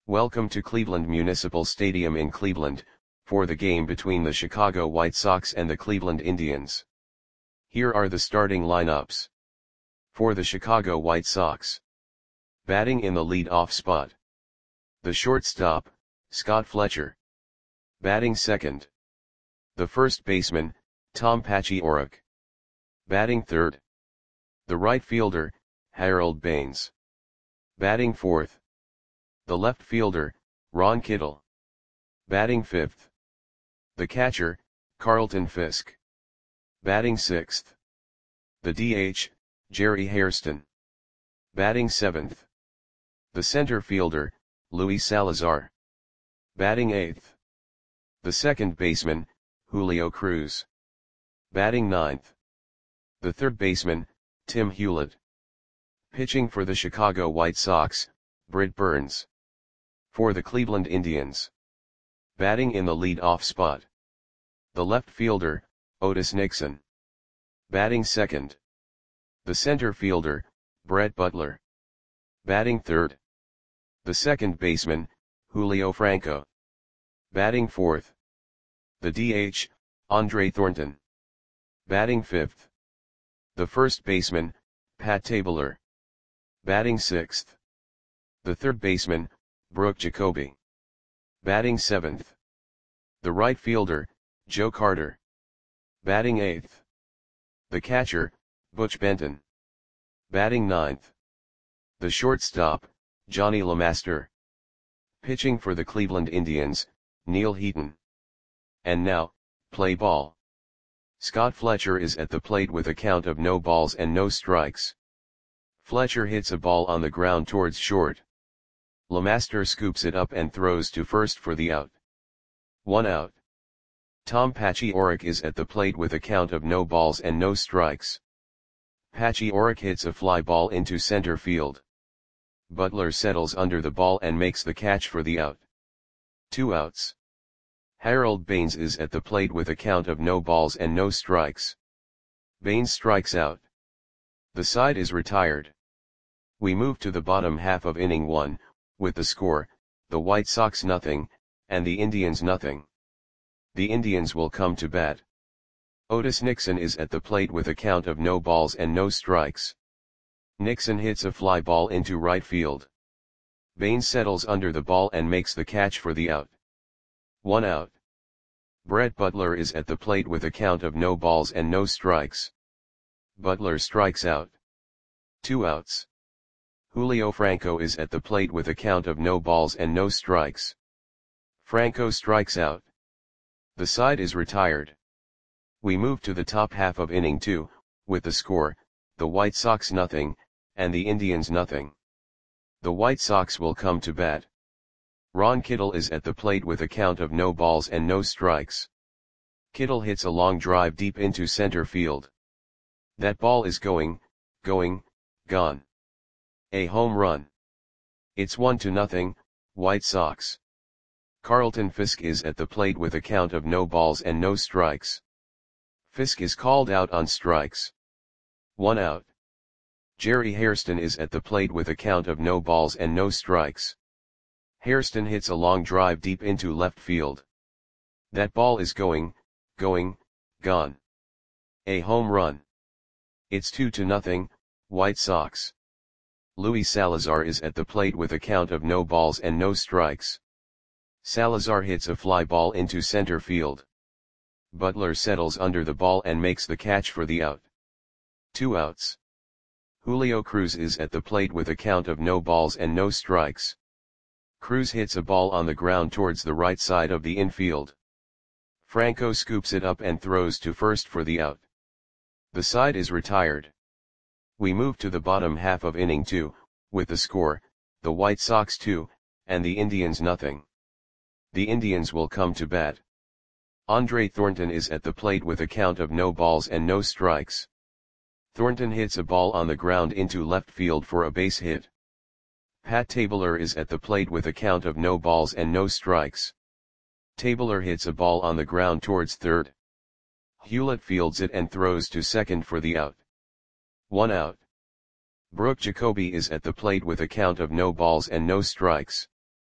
Welcome to Cleveland Municipal Stadium in Cleveland, for the game between the Chicago White Sox and the Cleveland Indians. Here are the starting lineups. For the Chicago White Sox. Batting in the lead-off spot. The shortstop, Scott Fletcher. Batting second. The first baseman, Tom Paciorek. Batting third. The right fielder, Harold Baines. Batting fourth. The left fielder, Ron Kittle. Batting fifth. The catcher, Carlton Fisk. Batting sixth. The DH, Jerry Hairston. Batting seventh. The center fielder, Luis Salazar. Batting eighth. The second baseman, Julio Cruz. Batting ninth. The third baseman, Tim Hewlett. Pitching for the Chicago White Sox, Britt Burns. For the Cleveland Indians. Batting in the lead-off spot. The left fielder, Otis Nixon. Batting second. The center fielder, Brett Butler. Batting third. The second baseman, Julio Franco. Batting fourth. The DH, Andre Thornton. Batting fifth. The first baseman, Pat Tabler. Batting sixth. The third baseman, Brooke Jacoby. Batting seventh. The right fielder, Joe Carter. Batting eighth. The catcher, Butch Benton. Batting ninth. The shortstop, Johnny LeMaster. Pitching for the Cleveland Indians, Neil Heaton. And now, play ball. Scott Fletcher is at the plate with a count of no balls and no strikes. Fletcher hits a ball on the ground towards short. LeMaster scoops it up and throws to first for the out. 1 out. Tom Paciorek is at the plate with a count of no balls and no strikes. Paciorek hits a fly ball into center field. Butler settles under the ball and makes the catch for the out. 2 outs. Harold Baines is at the plate with a count of no balls and no strikes. Baines strikes out. The side is retired. We move to the bottom half of inning 1, with the score, the White Sox nothing, and the Indians nothing. The Indians will come to bat. Otis Nixon is at the plate with a count of no balls and no strikes. Nixon hits a fly ball into right field. Baines settles under the ball and makes the catch for the out. 1 out. Brett Butler is at the plate with a count of no balls and no strikes. Butler strikes out. 2 outs. Julio Franco is at the plate with a count of no balls and no strikes. Franco strikes out. The side is retired. We move to the top half of inning 2, with the score, the White Sox nothing, and the Indians nothing. The White Sox will come to bat. Ron Kittle is at the plate with a count of no balls and no strikes. Kittle hits a long drive deep into center field. That ball is gone. A home run. It's 1-0, White Sox. Carlton Fisk is at the plate with a count of no balls and no strikes. Fisk is called out on strikes. 1 out. Jerry Hairston is at the plate with a count of no balls and no strikes. Hairston hits a long drive deep into left field. That ball is gone. A home run. It's 2-0, White Sox. Luis Salazar is at the plate with a count of no balls and no strikes. Salazar hits a fly ball into center field. Butler settles under the ball and makes the catch for the out. 2 outs. Julio Cruz is at the plate with a count of no balls and no strikes. Cruz hits a ball on the ground towards the right side of the infield. Franco scoops it up and throws to first for the out. The side is retired. We move to the bottom half of inning 2, with the score, the White Sox 2, and the Indians nothing. The Indians will come to bat. Andre Thornton is at the plate with a count of no balls and no strikes. Thornton hits a ball on the ground into left field for a base hit. Pat Tabler is at the plate with a count of no balls and no strikes. Tabler hits a ball on the ground towards third. Hewlett fields it and throws to second for the out. 1 out. Brooke Jacoby is at the plate with a count of no balls and no strikes.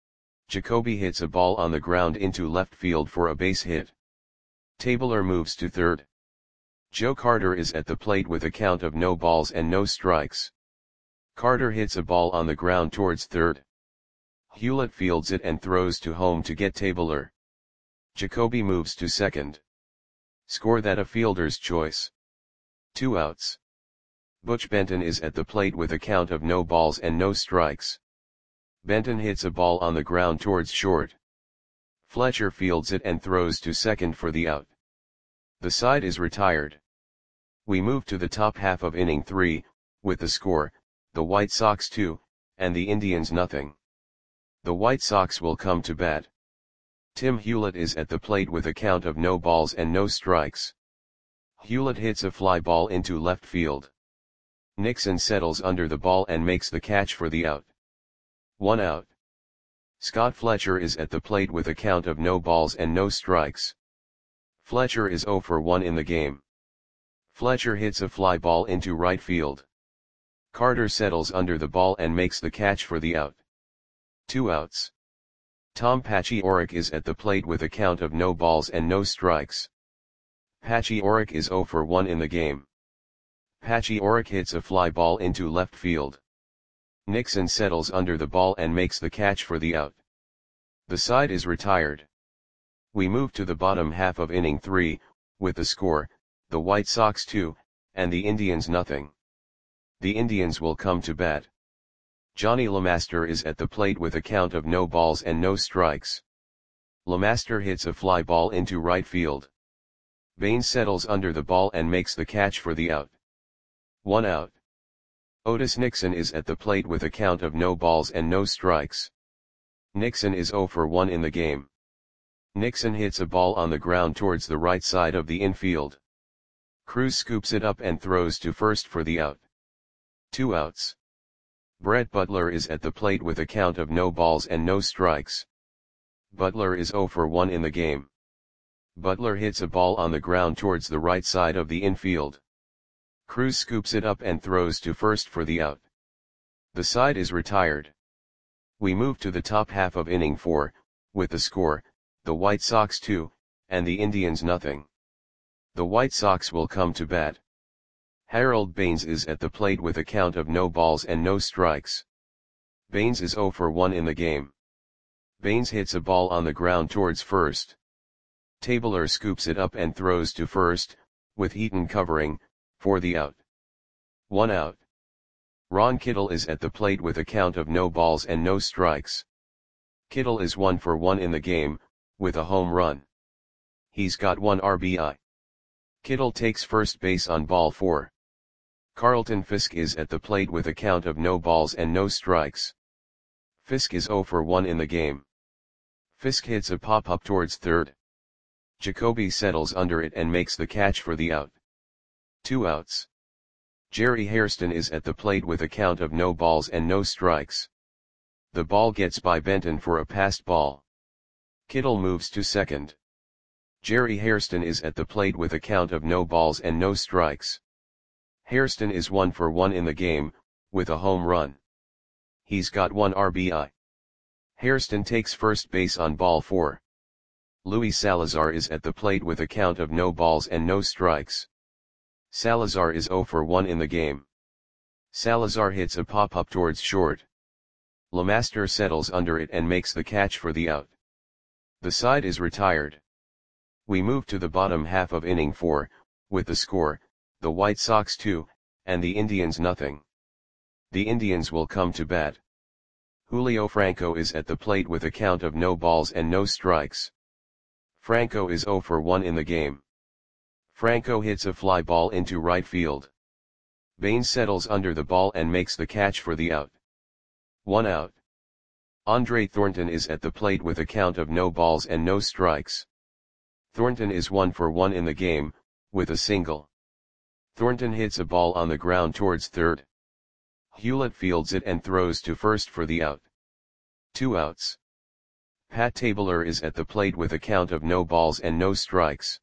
Jacoby hits a ball on the ground into left field for a base hit. Tabler moves to third. Joe Carter is at the plate with a count of no balls and no strikes. Carter hits a ball on the ground towards third. Hewlett fields it and throws to home to get Tabler. Jacoby moves to second. Score that a fielder's choice. 2 outs. Butch Benton is at the plate with a count of no balls and no strikes. Benton hits a ball on the ground towards short. Fletcher fields it and throws to second for the out. The side is retired. We move to the top half of inning 3, with the score, the White Sox 2, and the Indians nothing. The White Sox will come to bat. Tim Hewlett is at the plate with a count of no balls and no strikes. Hewlett hits a fly ball into left field. Nixon settles under the ball and makes the catch for the out. 1 out. Scott Fletcher is at the plate with a count of no balls and no strikes. Fletcher is 0 for 1 in the game. Fletcher hits a fly ball into right field. Carter settles under the ball and makes the catch for the out. 2 outs. Tom Paciorek is at the plate with a count of no balls and no strikes. Paciorek is 0 for 1 in the game. Paciorek hits a fly ball into left field. Nixon settles under the ball and makes the catch for the out. The side is retired. We move to the bottom half of inning 3, with the score, the White Sox 2, and the Indians nothing. The Indians will come to bat. Johnny LeMaster is at the plate with a count of no balls and no strikes. LeMaster hits a fly ball into right field. Baines settles under the ball and makes the catch for the out. 1 out. Otis Nixon is at the plate with a count of no balls and no strikes. Nixon is 0 for 1 in the game. Nixon hits a ball on the ground towards the right side of the infield. Cruz scoops it up and throws to first for the out. 2 outs. Brett Butler is at the plate with a count of no balls and no strikes. Butler is 0 for 1 in the game. Butler hits a ball on the ground towards the right side of the infield. Cruz scoops it up and throws to first for the out. The side is retired. We move to the top half of inning 4, with the score, the White Sox 2, and the Indians nothing. The White Sox will come to bat. Harold Baines is at the plate with a count of no balls and no strikes. Baines is 0 for 1 in the game. Baines hits a ball on the ground towards first. Tabler scoops it up and throws to first, with Heaton covering, for the out. 1 out. Ron Kittle is at the plate with a count of no balls and no strikes. Kittle is 1 for 1 in the game, with a home run. He's got 1 RBI. Kittle takes first base on ball 4. Carlton Fisk is at the plate with a count of no balls and no strikes. Fisk is 0 for 1 in the game. Fisk hits a pop-up towards third. Jacoby settles under it and makes the catch for the out. 2 outs. Jerry Hairston is at the plate with a count of no balls and no strikes. The ball gets by Benton for a passed ball. Kittle moves to second. Jerry Hairston is at the plate with a count of no balls and no strikes. Hairston is 1 for 1 in the game, with a home run. He's got 1 RBI. Hairston takes first base on ball 4. Luis Salazar is at the plate with a count of no balls and no strikes. Salazar is 0 for 1 in the game. Salazar hits a pop-up towards short. LeMaster settles under it and makes the catch for the out. The side is retired. We move to the bottom half of inning 4, with the score, the White Sox 2, and the Indians nothing. The Indians will come to bat. Julio Franco is at the plate with a count of no balls and no strikes. Franco is 0 for 1 in the game. Franco hits a fly ball into right field. Baines settles under the ball and makes the catch for the out. 1 out. Andre Thornton is at the plate with a count of no balls and no strikes. Thornton is 1 for 1 in the game, with a single. Thornton hits a ball on the ground towards third. Hewlett fields it and throws to first for the out. 2 outs. Pat Tabler is at the plate with a count of no balls and no strikes.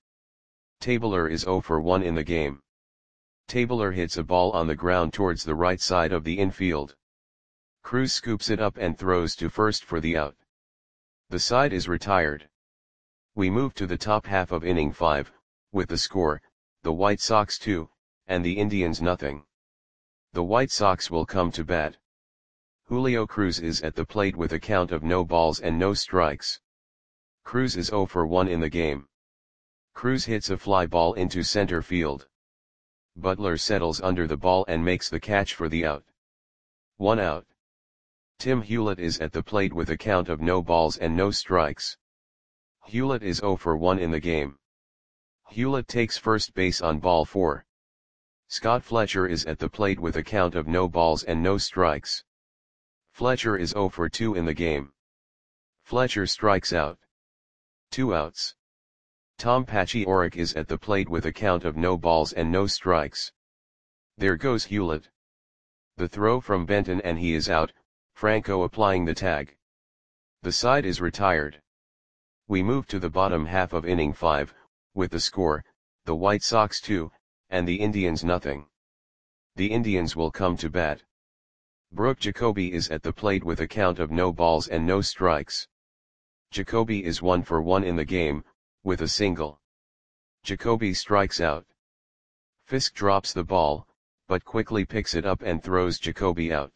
Tabler is 0 for 1 in the game. Tabler hits a ball on the ground towards the right side of the infield. Cruz scoops it up and throws to first for the out. The side is retired. We move to the top half of inning 5, with the score, the White Sox 2, and the Indians nothing. The White Sox will come to bat. Julio Cruz is at the plate with a count of no balls and no strikes. Cruz is 0 for 1 in the game. Cruz hits a fly ball into center field. Butler settles under the ball and makes the catch for the out. 1 out. Tim Hewlett is at the plate with a count of no balls and no strikes. Hewlett is 0 for 1 in the game. Hewlett takes first base on ball 4. Scott Fletcher is at the plate with a count of no balls and no strikes. Fletcher is 0 for 2 in the game. Fletcher strikes out. 2 outs. Tom Paciorek is at the plate with a count of no balls and no strikes. There goes Hewlett. The throw from Benton and he is out, Franco applying the tag. The side is retired. We move to the bottom half of inning 5, with the score, the White Sox 2, and the Indians nothing. The Indians will come to bat. Brooke Jacoby is at the plate with a count of no balls and no strikes. Jacoby is 1 for 1 in the game, with a single. Jacoby strikes out. Fisk drops the ball, but quickly picks it up and throws Jacoby out.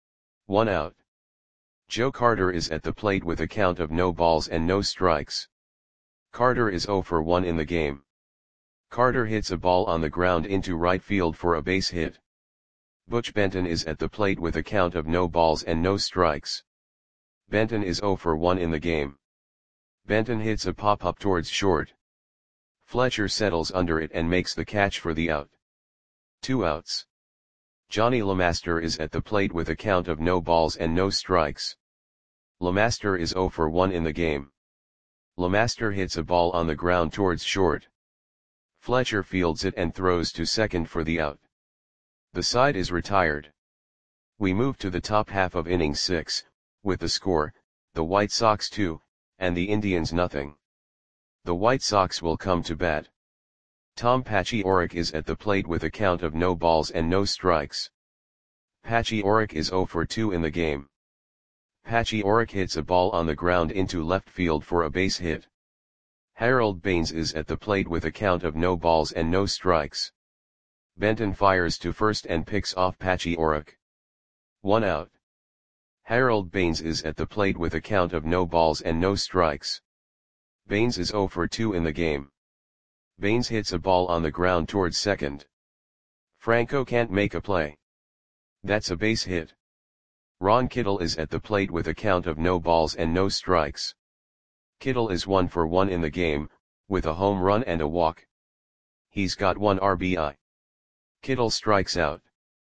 1 out. Joe Carter is at the plate with a count of no balls and no strikes. Carter is 0 for 1 in the game. Carter hits a ball on the ground into right field for a base hit. Butch Benton is at the plate with a count of no balls and no strikes. Benton is 0 for 1 in the game. Benton hits a pop-up towards short. Fletcher settles under it and makes the catch for the out. 2 outs. Johnny LeMaster is at the plate with a count of no balls and no strikes. LeMaster is 0 for 1 in the game. LeMaster hits a ball on the ground towards short. Fletcher fields it and throws to second for the out. The side is retired. We move to the top half of inning 6, with the score, the White Sox 2, and the Indians nothing. The White Sox will come to bat. Tom Paciorek is at the plate with a count of no balls and no strikes. Paciorek is 0 for 2 in the game. Paciorek hits a ball on the ground into left field for a base hit. Harold Baines is at the plate with a count of no balls and no strikes. Benton fires to first and picks off Paciorek. 1 out. Harold Baines is at the plate with a count of no balls and no strikes. Baines is 0 for 2 in the game. Baines hits a ball on the ground towards second. Franco can't make a play. That's a base hit. Ron Kittle is at the plate with a count of no balls and no strikes. Kittle is 1 for 1 in the game, with a home run and a walk. He's got 1 RBI. Kittle strikes out.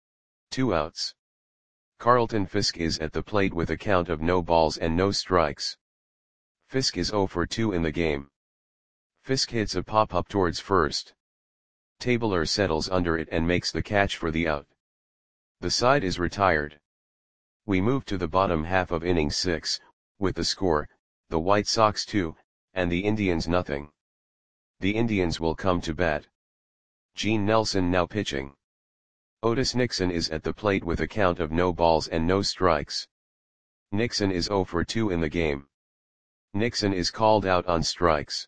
2 outs. Carlton Fisk is at the plate with a count of no balls and no strikes. Fisk is 0 for 2 in the game. Fisk hits a pop-up towards first. Tabler settles under it and makes the catch for the out. The side is retired. We move to the bottom half of inning 6, with the score, the White Sox 2, and the Indians nothing. The Indians will come to bat. Gene Nelson now pitching. Otis Nixon is at the plate with a count of no balls and no strikes. Nixon is 0 for 2 in the game. Nixon is called out on strikes.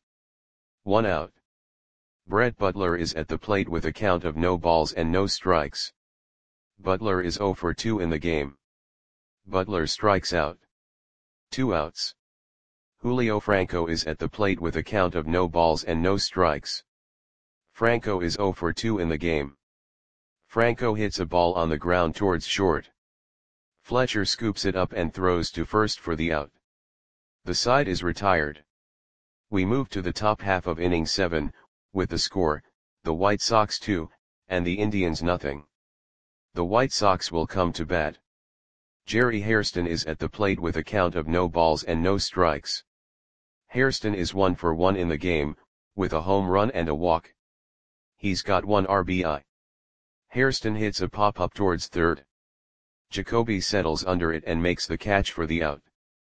1 out. Brett Butler is at the plate with a count of no balls and no strikes. Butler is 0 for 2 in the game. Butler strikes out. 2 outs. Julio Franco is at the plate with a count of no balls and no strikes. Franco is 0 for 2 in the game. Franco hits a ball on the ground towards short. Fletcher scoops it up and throws to first for the out. The side is retired. We move to the top half of inning 7, with the score, the White Sox 2, and the Indians nothing. The White Sox will come to bat. Jerry Hairston is at the plate with a count of no balls and no strikes. Hairston is 1 for 1 in the game, with a home run and a walk. He's got 1 RBI. Hairston hits a pop-up towards third. Jacoby settles under it and makes the catch for the out.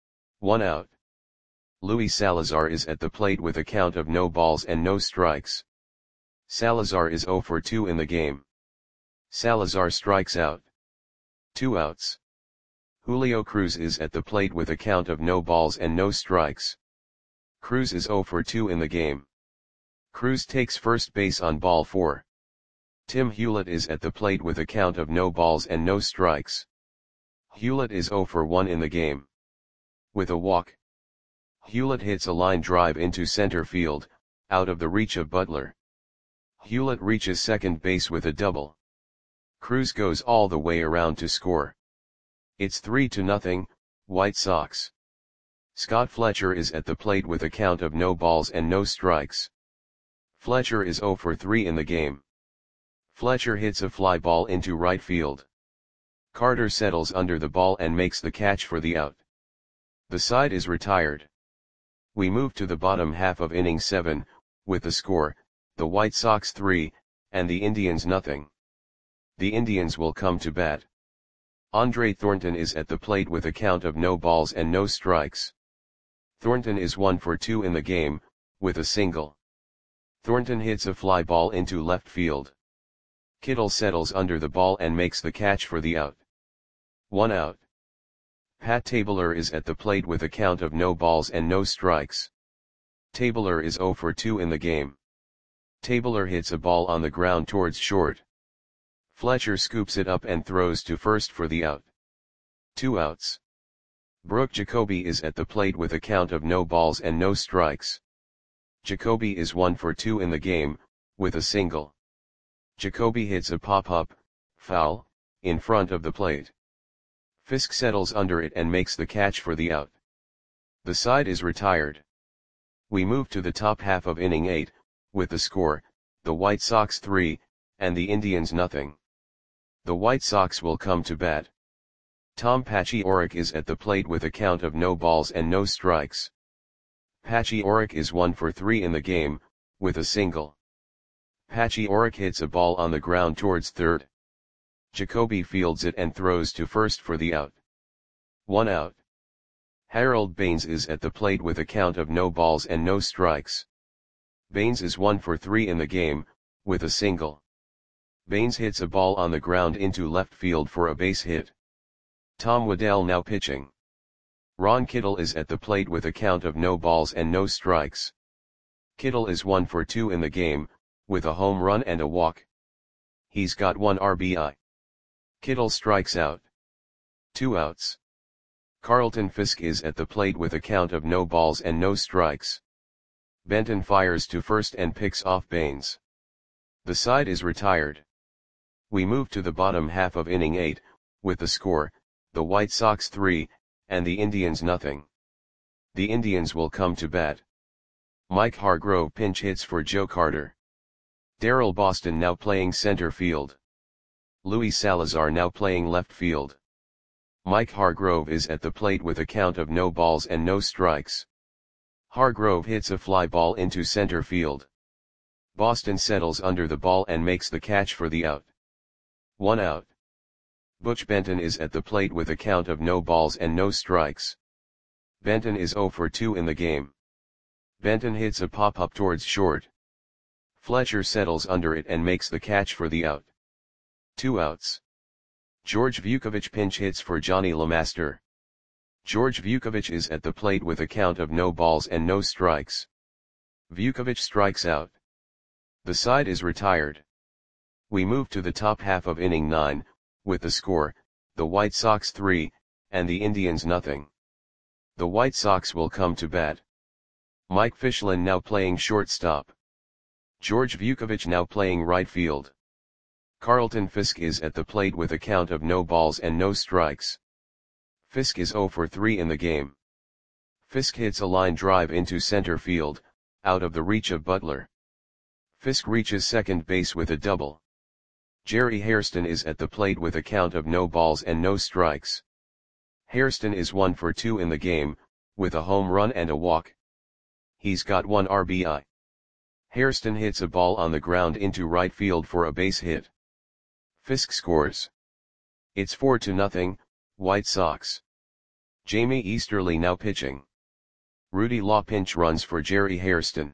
1 out. Luis Salazar is at the plate with a count of no balls and no strikes. Salazar is 0 for 2 in the game. Salazar strikes out. 2 outs. Julio Cruz is at the plate with a count of no balls and no strikes. Cruz is 0 for 2 in the game. Cruz takes first base on ball 4. Tim Hewlett is at the plate with a count of no balls and no strikes. Hewlett is 0 for 1 in the game. With a walk, Hewlett hits a line drive into center field, out of the reach of Butler. Hewlett reaches second base with a double. Cruz goes all the way around to score. It's 3-0, White Sox. Scott Fletcher is at the plate with a count of no balls and no strikes. Fletcher is 0 for 3 in the game. Fletcher hits a fly ball into right field. Carter settles under the ball and makes the catch for the out. The side is retired. We move to the bottom half of inning 7, with the score, the White Sox 3, and the Indians nothing. The Indians will come to bat. Andre Thornton is at the plate with a count of no balls and no strikes. Thornton is 1 for 2 in the game, with a single. Thornton hits a fly ball into left field. Kittle settles under the ball and makes the catch for the out. 1 out. Pat Tabler is at the plate with a count of no balls and no strikes. Tabler is 0 for 2 in the game. Tabler hits a ball on the ground towards short. Fletcher scoops it up and throws to first for the out. 2 outs. Brooke Jacoby is at the plate with a count of no balls and no strikes. Jacoby is 1 for 2 in the game, with a single. Jacoby hits a pop-up, foul, in front of the plate. Fisk settles under it and makes the catch for the out. The side is retired. We move to the top half of inning 8, with the score, the White Sox 3, and the Indians nothing. The White Sox will come to bat. Tom Pachiorek is at the plate with a count of no balls and no strikes. Pachiorek is 1 for 3 in the game, with a single. Pachiorek hits a ball on the ground towards third. Jacoby fields it and throws to first for the out. 1 out. Harold Baines is at the plate with a count of no balls and no strikes. Baines is 1 for 3 in the game, with a single. Baines hits a ball on the ground into left field for a base hit. Tom Waddell now pitching. Ron Kittle is at the plate with a count of no balls and no strikes. Kittle is 1 for 2 in the game, with a home run and a walk. He's got 1 RBI. Kittle strikes out. 2 outs. Carlton Fisk is at the plate with a count of no balls and no strikes. Benton fires to first and picks off Baines. The side is retired. We move to the bottom half of inning 8, with the score, the White Sox 3, and the Indians nothing. The Indians will come to bat. Mike Hargrove pinch hits for Joe Carter. Darrell Boston now playing center field. Luis Salazar now playing left field. Mike Hargrove is at the plate with a count of no balls and no strikes. Hargrove hits a fly ball into center field. Boston settles under the ball and makes the catch for the out. 1 out. Butch Benton is at the plate with a count of no balls and no strikes. Benton is 0 for 2 in the game. Benton hits a pop-up towards short. Fletcher settles under it and makes the catch for the out. 2 outs. George Vukovich pinch hits for Johnny LeMaster. George Vukovich is at the plate with a count of no balls and no strikes. Vukovich strikes out. The side is retired. We move to the top half of inning 9, with the score, the White Sox 3, and the Indians nothing. The White Sox will come to bat. Mike Fischlin now playing shortstop. George Vukovich now playing right field. Carlton Fisk is at the plate with a count of no balls and no strikes. Fisk is 0 for 3 in the game. Fisk hits a line drive into center field, out of the reach of Butler. Fisk reaches second base with a double. Jerry Hairston is at the plate with a count of no balls and no strikes. Hairston is 1 for 2 in the game, with a home run and a walk. He's got 1 RBI. Hairston hits a ball on the ground into right field for a base hit. Fisk scores. It's 4-0, White Sox. Jamie Easterly now pitching. Rudy Law pinch runs for Jerry Hairston.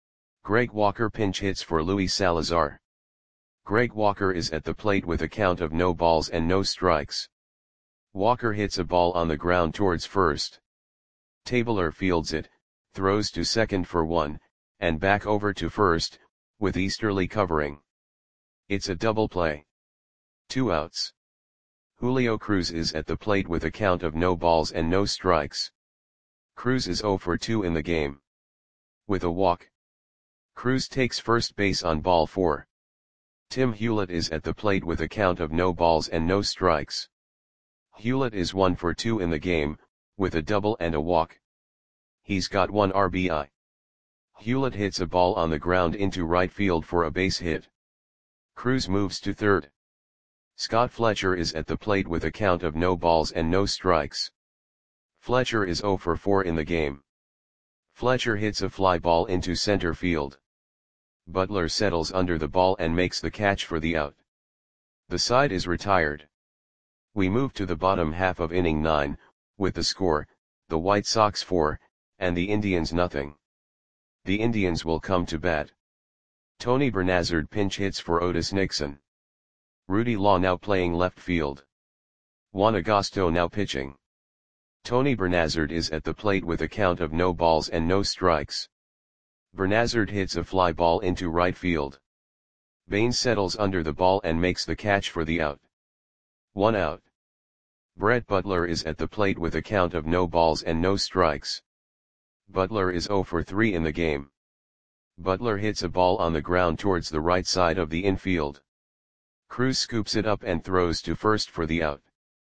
Greg Walker pinch hits for Luis Salazar. Greg Walker is at the plate with a count of no balls and no strikes. Walker hits a ball on the ground towards first. Tabler fields it, throws to second for 1, and back over to first, with Easterly covering. It's a double play. 2 outs. Julio Cruz is at the plate with a count of no balls and no strikes. Cruz is 0 for 2 in the game. With a walk. Cruz takes first base on ball 4. Tim Hewlett is at the plate with a count of no balls and no strikes. Hewlett is 1 for 2 in the game, with a double and a walk. He's got 1 RBI. Hewlett hits a ball on the ground into right field for a base hit. Cruz moves to third. Scott Fletcher is at the plate with a count of no balls and no strikes. Fletcher is 0 for 4 in the game. Fletcher hits a fly ball into center field. Butler settles under the ball and makes the catch for the out. The side is retired. We move to the bottom half of inning 9, with the score, the White Sox 4, and the Indians nothing. The Indians will come to bat. Tony Bernazard pinch hits for Otis Nixon. Rudy Law now playing left field. Juan Agosto now pitching. Tony Bernazard is at the plate with a count of no balls and no strikes. Bernazard hits a fly ball into right field. Bain settles under the ball and makes the catch for the out. 1 out. Brett Butler is at the plate with a count of no balls and no strikes. Butler is 0 for 3 in the game. Butler hits a ball on the ground towards the right side of the infield. Cruz scoops it up and throws to first for the out.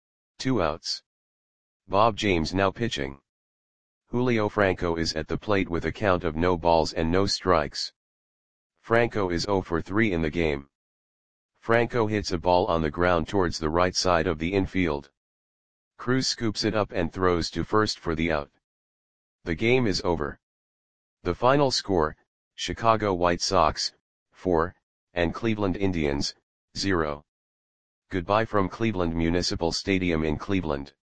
2 outs. Bob James now pitching. Julio Franco is at the plate with a count of no balls and no strikes. Franco is 0 for 3 in the game. Franco hits a ball on the ground towards the right side of the infield. Cruz scoops it up and throws to first for the out. The game is over. The final score, Chicago White Sox, 4, and Cleveland Indians, 0. Goodbye from Cleveland Municipal Stadium in Cleveland.